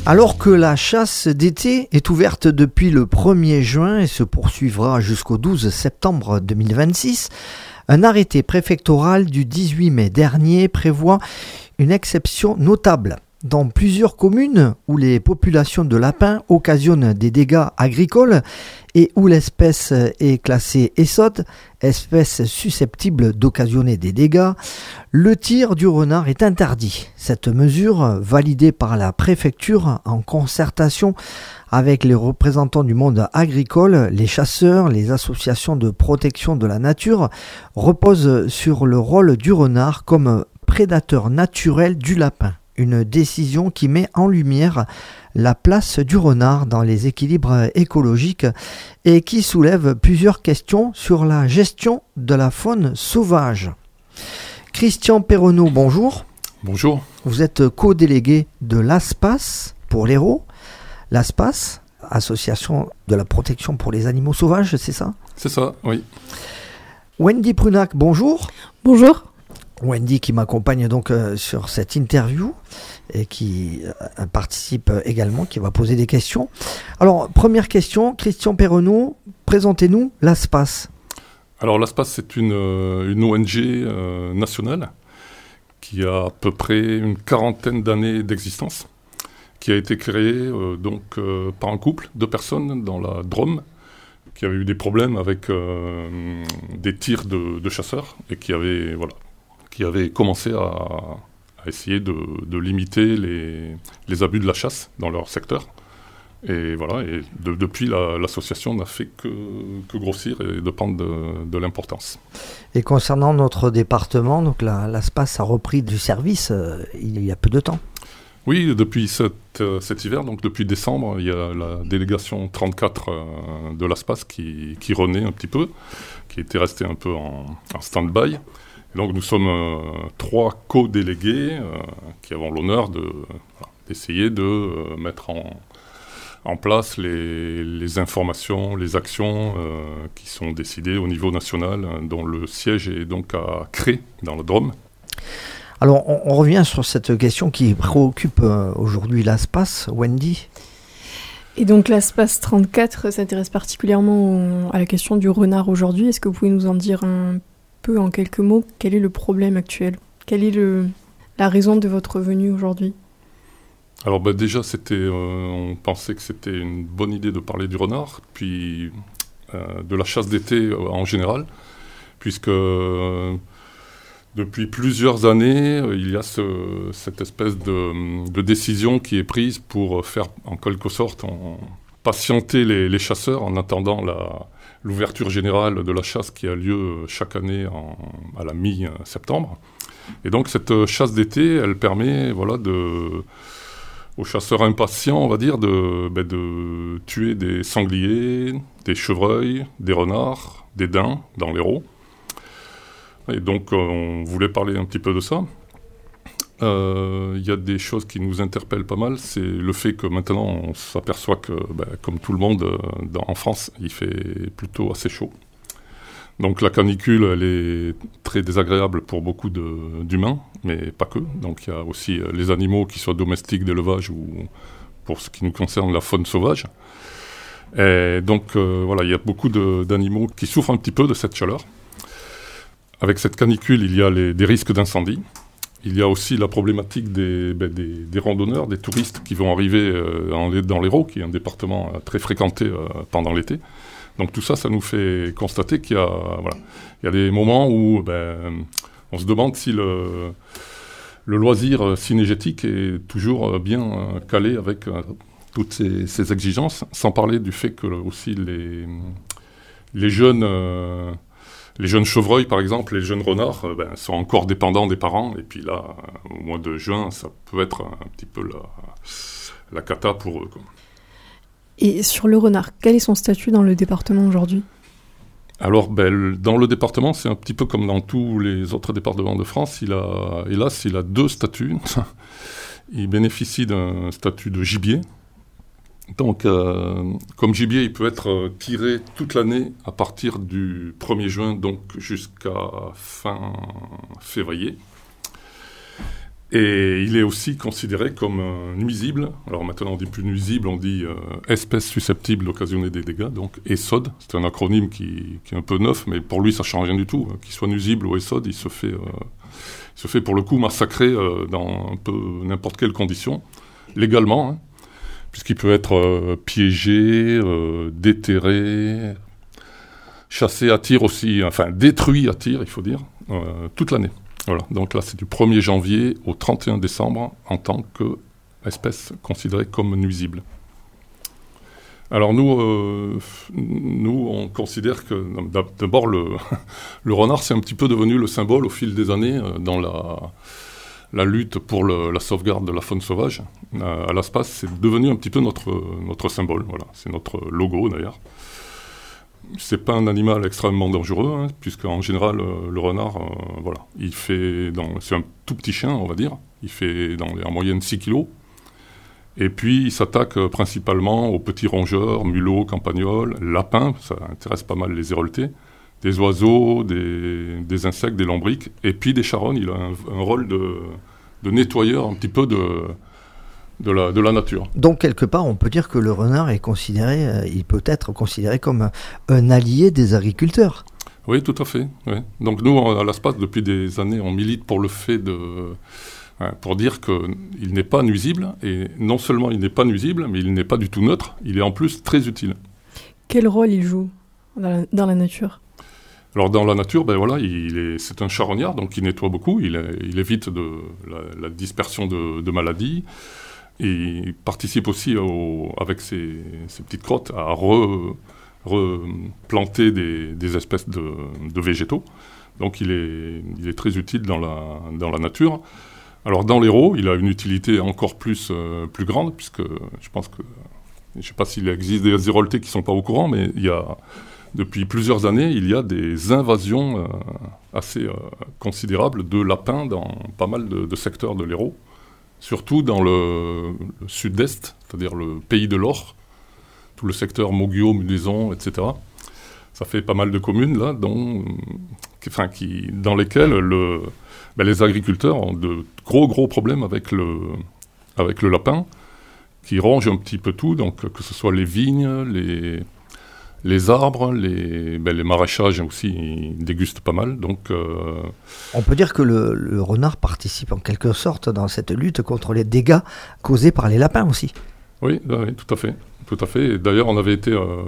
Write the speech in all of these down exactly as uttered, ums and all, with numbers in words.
Alors que la chasse d'été est ouverte depuis le premier juin et se poursuivra jusqu'au douze septembre deux mille vingt-six, un arrêté préfectoral du dix-huit mai dernier prévoit une exception notable. Dans plusieurs communes où les populations de lapins occasionnent des dégâts agricoles et où l'espèce est classée ESOT, espèce susceptible d'occasionner des dégâts, le tir du renard est interdit. Cette mesure, validée par la préfecture en concertation avec les représentants du monde agricole, les chasseurs, les associations de protection de la nature, repose sur le rôle du renard comme prédateur naturel du lapin. Une décision qui met en lumière la place du renard dans les équilibres écologiques et qui soulève plusieurs questions sur la gestion de la faune sauvage. Christian Perronneau, bonjour. Bonjour. Vous êtes co-délégué de l'ASPAS pour l'Hérault. L'ASPAS, Association de la protection pour les animaux sauvages, c'est ça ? C'est ça, oui. Wendy Prunac, bonjour. Bonjour. Wendy qui m'accompagne donc euh, sur cette interview et qui euh, participe également, qui va poser des questions. Alors, première question, Christian Perronneau, présentez-nous l'ASPAS. Alors l'ASPAS, c'est une, une O N G euh, nationale qui a à peu près une quarantaine d'années d'existence, qui a été créée euh, donc, euh, par un couple de personnes dans la Drôme, qui avait eu des problèmes avec euh, des tirs de, de chasseurs et qui avait... voilà. qui avaient commencé à, à essayer de, de limiter les, les abus de la chasse dans leur secteur. Et voilà, et de, depuis, la, l'association n'a fait que, que grossir et de prendre de, de l'importance. Et concernant notre département, donc la, l'ASPAS a repris du service euh, il y a peu de temps. Oui, depuis cet, euh, cet hiver, donc depuis décembre, il y a la délégation trente-quatre euh, de l'ASPAS qui, qui renaît un petit peu, qui était restée un peu en, en stand-by. Et donc nous sommes euh, trois co-délégués euh, qui avons l'honneur de, voilà, d'essayer de euh, mettre en, en place les, les informations, les actions euh, qui sont décidées au niveau national, hein, dont le siège est donc à Cré, dans la Drôme. Alors on, on revient sur cette question qui préoccupe euh, aujourd'hui l'ASPAS, Wendy. Et donc l'ASPAS trente-quatre s'intéresse particulièrement au, à la question du renard aujourd'hui. Est-ce que vous pouvez nous en dire un peu en quelques mots, quel est le problème actuel ? Quelle est le, la raison de votre venue aujourd'hui ? Alors bah, déjà, c'était, euh, on pensait que c'était une bonne idée de parler du renard, puis euh, de la chasse d'été euh, en général, puisque euh, depuis plusieurs années, euh, il y a ce, cette espèce de, de décision qui est prise pour faire, en quelque sorte, en, patienter les, les chasseurs en attendant la... l'ouverture générale de la chasse qui a lieu chaque année en, à la mi-septembre. Et donc cette chasse d'été, elle permet voilà, de, aux chasseurs impatients, on va dire, de, ben, de tuer des sangliers, des chevreuils, des renards, des daims dans l'Hérault. Et donc on voulait parler un petit peu de ça. Il euh, y a des choses qui nous interpellent pas mal, c'est le fait que maintenant on s'aperçoit que, ben, comme tout le monde euh, dans, en France, il fait plutôt assez chaud. Donc la canicule, elle est très désagréable pour beaucoup de, d'humains, mais pas que. Donc il y a aussi euh, les animaux, qui soient domestiques, d'élevage ou pour ce qui nous concerne la faune sauvage. Et donc euh, voilà, il y a beaucoup de, d'animaux qui souffrent un petit peu de cette chaleur. Avec cette canicule, il y a les, des risques d'incendie. Il y a aussi la problématique des, ben, des, des randonneurs, des touristes qui vont arriver euh, en, dans l'Hérault, qui est un département euh, très fréquenté euh, pendant l'été. Donc tout ça, ça nous fait constater qu'il y a, voilà, il y a des moments où ben, on se demande si le, le loisir cynégétique est toujours bien euh, calé avec euh, toutes ces, ces exigences, sans parler du fait que aussi les, les jeunes... Euh, Les jeunes chevreuils, par exemple, les jeunes renards, euh, ben, sont encore dépendants des parents. Et puis là, euh, au mois de juin, ça peut être un, un petit peu la, la cata pour eux, quoi. Et sur le renard, quel est son statut dans le département aujourd'hui ? Alors, ben, dans le département, c'est un petit peu comme dans tous les autres départements de France. Il a, hélas, il a deux statuts. Il bénéficie d'un statut de gibier. Donc, euh, comme gibier, il peut être euh, tiré toute l'année à partir du premier juin, donc jusqu'à fin février. Et il est aussi considéré comme euh, nuisible. Alors maintenant, on dit plus nuisible, on dit euh, espèce susceptible d'occasionner des dégâts, donc E S O D. C'est un acronyme qui, qui est un peu neuf, mais pour lui, ça ne change rien du tout. Qu'il soit nuisible ou E S O D, il se fait, euh, il se fait pour le coup massacrer euh, dans un peu n'importe quelle condition, légalement, hein, puisqu'il peut être euh, piégé, euh, déterré, chassé à tir aussi, enfin détruit à tir, il faut dire, euh, toute l'année. Voilà, donc là c'est du premier janvier au trente et un décembre en tant qu'espèce considérée comme nuisible. Alors nous, euh, nous on considère que d'abord le, le renard c'est un petit peu devenu le symbole au fil des années euh, dans la, la lutte pour le, la sauvegarde de la faune sauvage. Euh, à l'Aspas c'est devenu un petit peu notre, notre symbole, voilà, c'est notre logo d'ailleurs. C'est pas un animal extrêmement dangereux, hein, puisqu'en général, euh, le renard, euh, voilà, il fait dans, c'est un tout petit chien, on va dire. Il fait dans les, en moyenne six kilos. Et puis, il s'attaque euh, principalement aux petits rongeurs, mulots, campagnols, lapins, ça intéresse pas mal les héroltés, des oiseaux, des, des insectes, des lombriques, et puis des charognes. Il a un, un rôle de, de nettoyeur un petit peu de... De la, de la nature. Donc, quelque part, on peut dire que le renard est considéré, euh, il peut être considéré comme un allié des agriculteurs. Oui, tout à fait. Oui. Donc, nous, à l'Aspas, depuis des années, on milite pour le fait de... Hein, pour dire qu'il n'est pas nuisible, et non seulement il n'est pas nuisible, mais il n'est pas du tout neutre, il est en plus très utile. Quel rôle il joue dans la, dans la nature ? Alors, dans la nature, ben voilà, il est, c'est un charognard, donc il nettoie beaucoup, il, il évite de, la, la dispersion de, de maladies. Et il participe aussi, au, avec ses, ses petites crottes, à re, replanter des, des espèces de, de végétaux. Donc il est, il est très utile dans la, dans la nature. Alors dans l'Hérault, il a une utilité encore plus, euh, plus grande, puisque je pense que, je ne sais pas s'il existe des héroltés qui ne sont pas au courant, mais il y a, depuis plusieurs années, il y a des invasions euh, assez euh, considérables de lapins dans pas mal de, de secteurs de l'Hérault. Surtout dans le, le sud-est, c'est-à-dire le pays de l'Or, tout le secteur Moguio, Mudaison, et cetera. Ça fait pas mal de communes là, dont, enfin, qui, dans lesquelles le, ben, les agriculteurs ont de gros gros problèmes avec le, avec le lapin, qui ronge un petit peu tout, donc que ce soit les vignes, les, les arbres, les, ben, les maraîchages aussi, ils dégustent pas mal. Donc, euh... on peut dire que le, le renard participe en quelque sorte dans cette lutte contre les dégâts causés par les lapins aussi. Oui, oui, tout à fait, tout à fait. Et d'ailleurs, on avait été, euh,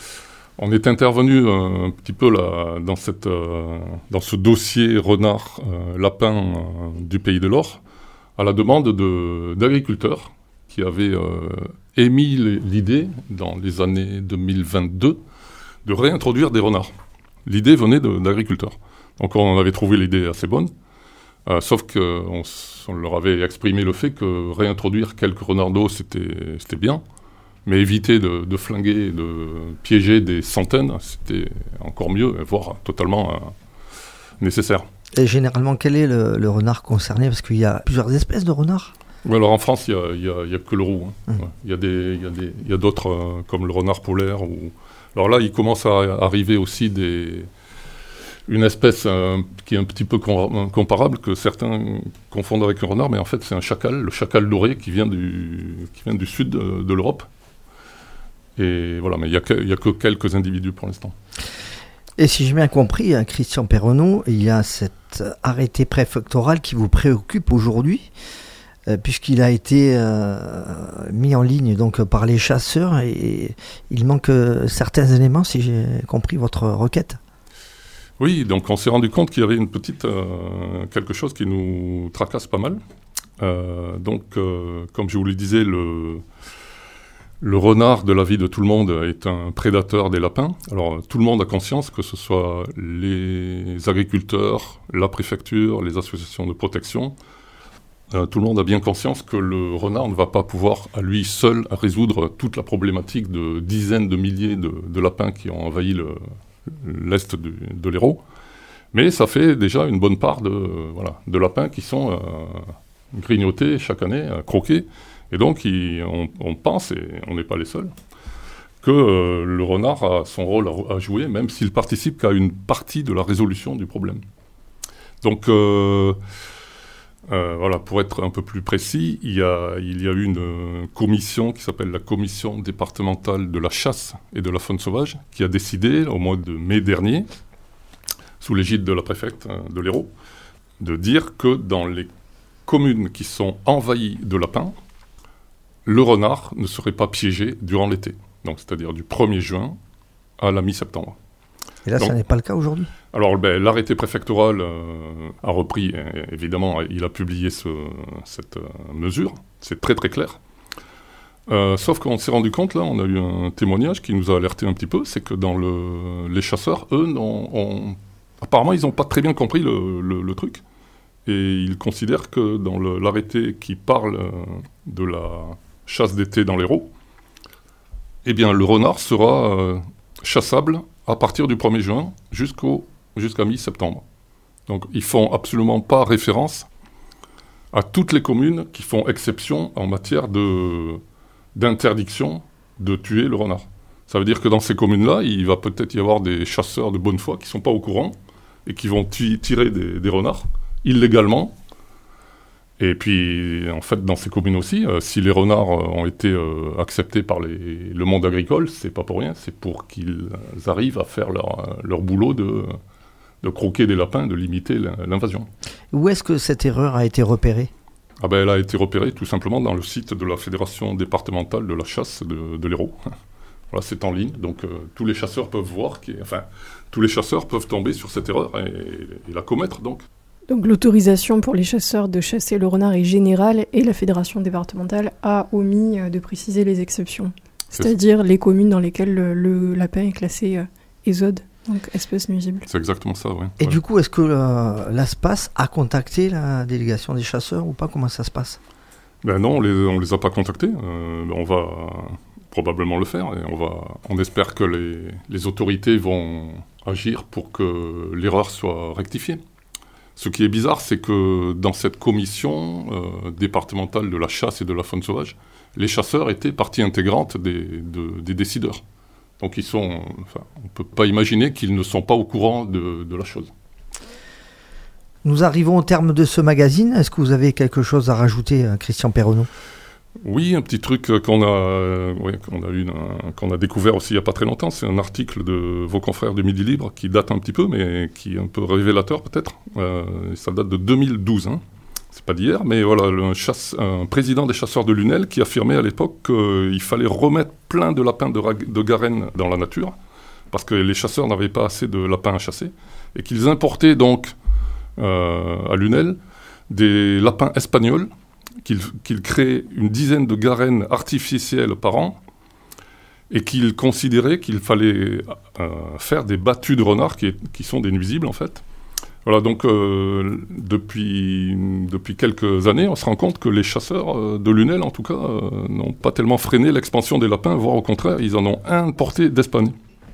on est intervenu un, un petit peu là dans cette, euh, dans ce dossier renard euh, lapin euh, du Pays de l'Or, à la demande de d'agriculteurs qui avaient euh, émis l'idée, dans les années deux mille vingt-deux, de réintroduire des renards. L'idée venait de, d'agriculteurs. Donc on avait trouvé l'idée assez bonne, euh, sauf qu'on on leur avait exprimé le fait que réintroduire quelques renardeaux, c'était, c'était bien, mais éviter de, de flinguer, de piéger des centaines, c'était encore mieux, voire totalement euh, nécessaire. Et généralement, quel est le, le renard concerné ? Parce qu'il y a plusieurs espèces de renards. Oui, alors en France, il n'y a, a, a que le roux. Hein. Mmh. Ouais. Il y a, des, il y a, des, il y a d'autres, euh, comme le renard polaire. Ou... Alors là, il commence à arriver aussi des... une espèce euh, qui est un petit peu com- comparable, que certains confondent avec un renard, mais en fait, c'est un chacal, le chacal doré, qui vient du, qui vient du sud de, de l'Europe. Et voilà, mais il n'y a, a que quelques individus pour l'instant. Et si j'ai bien compris, hein, Christian Perronneau, il y a cet arrêté préfectoral qui vous préoccupe aujourd'hui, euh, puisqu'il a été euh, mis en ligne donc, par les chasseurs, et il manque euh, certains éléments, si j'ai compris votre requête. Oui, donc on s'est rendu compte qu'il y avait une petite, euh, quelque chose qui nous tracasse pas mal. Euh, donc, euh, comme je vous le disais, le... Le renard de la vie de tout le monde est un prédateur des lapins. Alors, tout le monde a conscience, que ce soit les agriculteurs, la préfecture, les associations de protection, euh, tout le monde a bien conscience que le renard ne va pas pouvoir, à lui seul, résoudre toute la problématique de dizaines de milliers de, de lapins qui ont envahi le, l'est de, de l'Hérault. Mais ça fait déjà une bonne part de, voilà, de lapins qui sont euh, grignotés chaque année, euh, croqués. Et donc, il, on, on pense, et on n'est pas les seuls, que euh, le renard a son rôle à, à jouer, même s'il participe qu'à une partie de la résolution du problème. Donc, euh, Euh, voilà, pour être un peu plus précis, il y a, il y a eu une euh, commission qui s'appelle la Commission départementale de la chasse et de la faune sauvage qui a décidé au mois de mai dernier, sous l'égide de la préfète euh, de l'Hérault, de dire que dans les communes qui sont envahies de lapins, le renard ne serait pas piégé durant l'été. Donc, c'est-à-dire du premier juin à la mi-septembre. Et là, Donc, ça n'est pas le cas aujourd'hui ? Alors, ben, l'arrêté préfectoral euh, a repris, euh, évidemment, il a publié ce, cette euh, mesure. C'est très, très clair. Euh, sauf qu'on s'est rendu compte, là, on a eu un témoignage qui nous a alerté un petit peu, c'est que dans le, les chasseurs, eux, ont, ont, apparemment, ils n'ont pas très bien compris le, le, le truc. Et ils considèrent que dans le, l'arrêté qui parle euh, de la chasse d'été dans l'Hérault, eh bien, le renard sera euh, chassable à partir du premier juin jusqu'au, jusqu'à mi-septembre. Donc, ils font absolument pas référence à toutes les communes qui font exception en matière de, d'interdiction de tuer le renard. Ça veut dire que dans ces communes-là, il va peut-être y avoir des chasseurs de bonne foi qui ne sont pas au courant et qui vont t- tirer des, des renards illégalement. Et puis, en fait, dans ces communes aussi, euh, si les renards euh, ont été euh, acceptés par les, le monde agricole, c'est pas pour rien, c'est pour qu'ils arrivent à faire leur, leur boulot de, de croquer des lapins, de limiter l'invasion. Où est-ce que cette erreur a été repérée ? Ah ben, elle a été repérée tout simplement dans le site de la Fédération départementale de la chasse de, de l'Hérault. Voilà, c'est en ligne, donc euh, tous les chasseurs peuvent voir, qui, enfin, tous les chasseurs peuvent tomber sur cette erreur et, et la commettre, donc. Donc l'autorisation pour les chasseurs de chasser le renard est générale et la fédération départementale a omis de préciser les exceptions. C'est C'est-à-dire les communes dans lesquelles le, le lapin est classé euh, ésode, donc espèce nuisible. C'est exactement ça, oui. Et ouais. du coup, est-ce que euh, l'ASPAS a contacté la délégation des chasseurs ou pas ? Comment ça se passe ? Ben non, on les, on les a pas contactés. Euh, on va probablement le faire et on, va, on espère que les, les autorités vont agir pour que l'erreur soit rectifiée. Ce qui est bizarre, c'est que dans cette commission euh, départementale de la chasse et de la faune sauvage, les chasseurs étaient partie intégrante des, de, des décideurs. Donc ils sont, enfin, on ne peut pas imaginer qu'ils ne sont pas au courant de, de la chose. Nous arrivons au terme de ce magazine. Est-ce que vous avez quelque chose à rajouter, Christian Perronneau ? Oui, un petit truc qu'on a, euh, ouais, qu'on a, eu, un, qu'on a découvert aussi il n'y a pas très longtemps, c'est un article de vos confrères de Midi Libre qui date un petit peu, mais qui est un peu révélateur peut-être. Euh, ça date de deux mille douze, hein. C'est pas d'hier, mais voilà, le chasse, un président des chasseurs de Lunel qui affirmait à l'époque qu'il fallait remettre plein de lapins de, de Garenne dans la nature, parce que les chasseurs n'avaient pas assez de lapins à chasser, et qu'ils importaient donc euh, à Lunel des lapins espagnols, qu'il, qu'il crée une dizaine de garennes artificielles par an et qu'il considérait qu'il fallait euh, faire des battues de renards qui, qui sont des nuisibles en fait. Voilà, donc euh, depuis, depuis quelques années, on se rend compte que les chasseurs euh, de Lunel, en tout cas, euh, n'ont pas tellement freiné l'expansion des lapins, voire au contraire, ils en ont importé d'Espagne.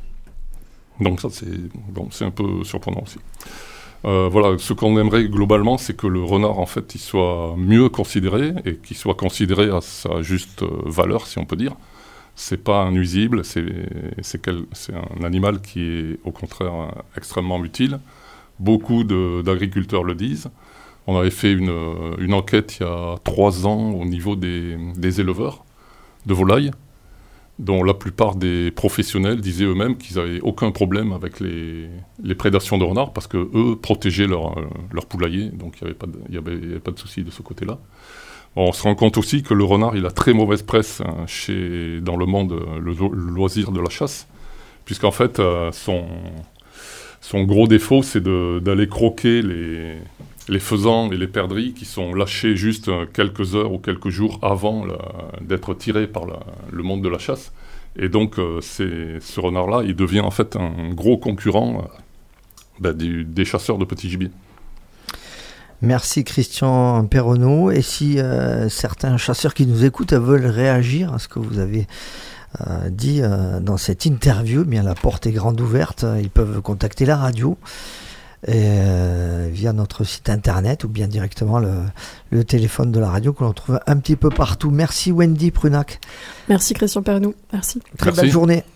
Donc ça, c'est, bon, c'est un peu surprenant aussi. Euh, voilà, ce qu'on aimerait globalement, c'est que le renard, en fait, il soit mieux considéré et qu'il soit considéré à sa juste valeur, si on peut dire. C'est pas un nuisible, c'est, c'est, quel, c'est un animal qui est au contraire extrêmement utile. Beaucoup de, d'agriculteurs le disent. On avait fait une, une enquête il y a trois ans au niveau des, des éleveurs de volailles, dont la plupart des professionnels disaient eux-mêmes qu'ils n'avaient aucun problème avec les, les prédations de renards parce qu'eux protégeaient leur, leur poulailler, donc il n'y avait pas de, il y avait, il y avait pas de souci de ce côté-là. Bon, on se rend compte aussi que le renard, il a très mauvaise presse hein, chez, dans le monde, le, le loisir de la chasse, puisqu'en fait, euh, son, son gros défaut, c'est de, d'aller croquer les, les faisans et les perdrix qui sont lâchés juste quelques heures ou quelques jours avant la, d'être tirés par la, le monde de la chasse. Et donc, euh, c'est, ce renard-là, il devient en fait un gros concurrent euh, bah, des, des chasseurs de petits gibiers. Merci Christian Perronneau. Et si euh, certains chasseurs qui nous écoutent veulent réagir à ce que vous avez euh, dit euh, dans cette interview, eh bien la porte est grande ouverte. Ils peuvent contacter la radio et, euh, via notre site internet ou bien directement le, le téléphone de la radio que l'on trouve un petit peu partout. Merci Wendy Prunac. Merci Christian Perronneau. Merci. Très Merci. belle journée.